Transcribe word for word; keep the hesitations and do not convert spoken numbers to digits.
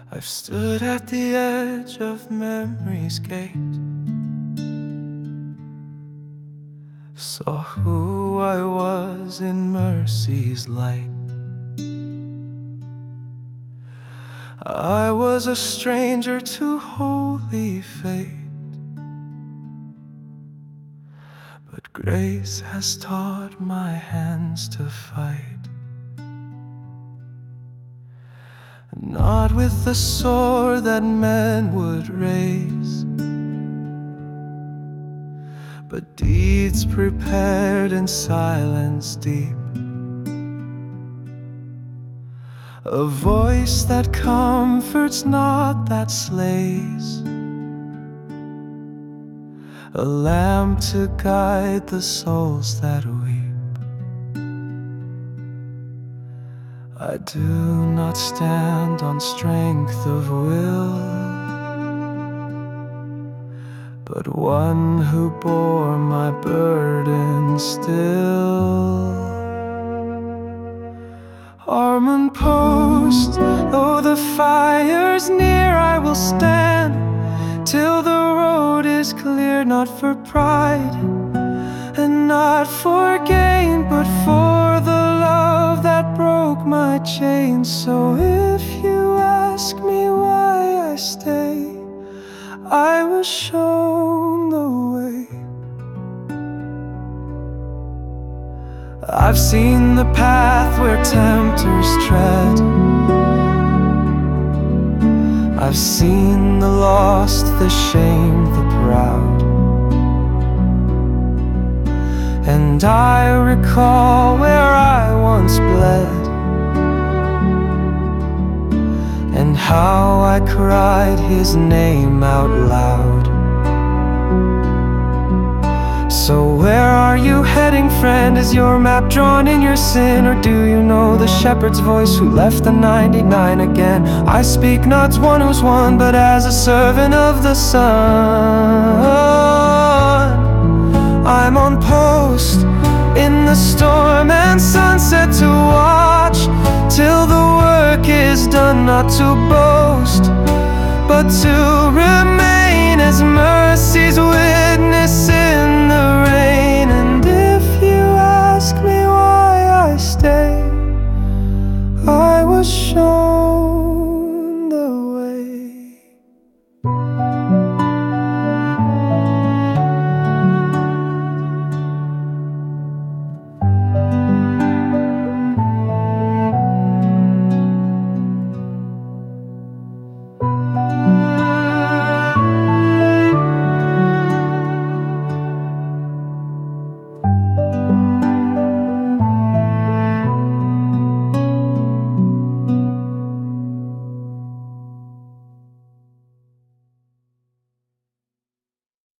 I've stood at the edge of memory's gate, saw who I was in mercy's light. I was a stranger to holy fate, but grace has taught my hands to fight. Not with the sword that men would raise, but deeds prepared in silence deep. A voice that comforts, not that slays, a lamp to guide the souls that weep. I do not stand on strength of will, but one who bore my burden still. Arm and post, though the fire's near, I will stand till the road is clear, not for pride and not for gain, but for the love that broke my chains. So if you ask me why I stay, I was shown the way. I've seen the path where tempters tread, I've seen the lost, the shamed, the proud, and I recall where I once bled, and how I cried his name out loud. So where are you heading, friend? Is your map drawn in your sin? Or do you know the shepherd's voice who left the ninety-nine again? I speak not as one who's won, but as a servant of the sun. I'm on post in the storm and sunset to watch till the work is done, not to boast, but to remain as mercy's will.